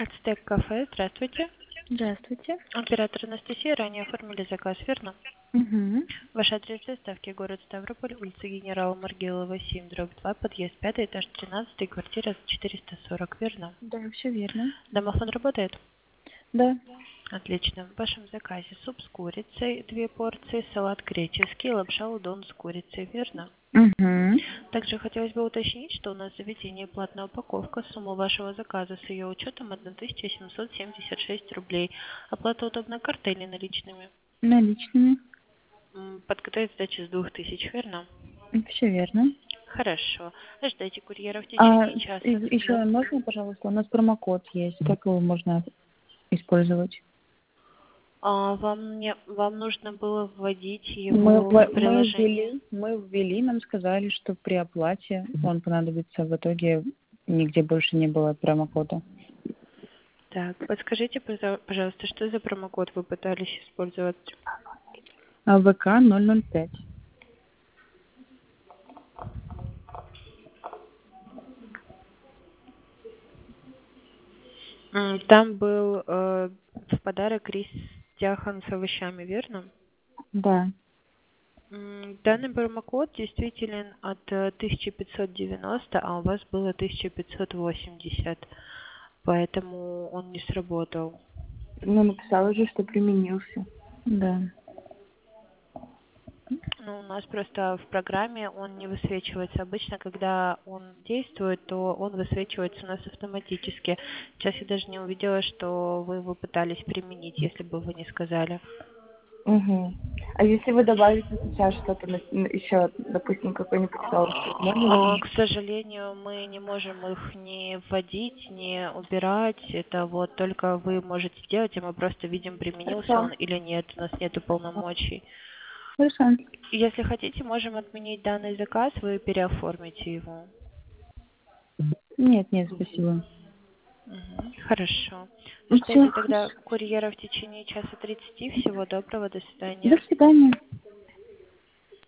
Ацтек кафе, здравствуйте. Здравствуйте. Оператор Анастасия, ранее оформили заказ, верно? Угу. Ваш адрес доставки город Ставрополь, улица генерала Маргелова, 7/2, подъезд 5, этаж 13, квартира 440, верно? Да, все верно. Домофон работает? Да. Отлично. В вашем заказе суп с курицей, 2 порции, салат греческий, лапша удон с курицей, верно? Угу. Также хотелось бы уточнить, что у нас в заведении платная упаковка. Сумма вашего заказа с ее учетом 1776 рублей. Оплата удобна картой или наличными? Наличными. Подготовить сдачу с 2000, верно? Все верно. Хорошо. Ждайте курьера в А течение часа. еще Да. можно, пожалуйста, у нас промокод есть. Как его можно использовать? Вам нужно было вводить Мы, его в приложение. мы ввели, нам сказали, что при оплате он понадобится. В итоге нигде больше не было промокода. Так, подскажите, пожалуйста, что за промокод вы пытались использовать? ВК 005. Там был в подарок рис тяхан с овощами, верно? Да. Данный промокод действителен от 1590, а у вас было 1580, поэтому он не сработал. Ну, написала же, что применился. Да. Ну, у нас просто в программе он не высвечивается. Обычно, когда он действует, то он высвечивается у нас автоматически. Сейчас я даже не увидела, что вы его пытались применить, если бы вы не сказали. Угу. А если вы добавите сейчас что-то еще, допустим, какой-нибудь соус, можно ли? К сожалению, мы не можем их ни вводить, ни убирать. Это вот только вы можете делать, и мы просто видим, применился Хорошо. он или нет. У нас нету полномочий. Хорошо. Если хотите, можем отменить данный заказ, вы переоформите его. Нет, нет, спасибо. Хорошо. Все, Ждете тогда курьера в течение часа 30. Всего доброго, до до свидания. свидания.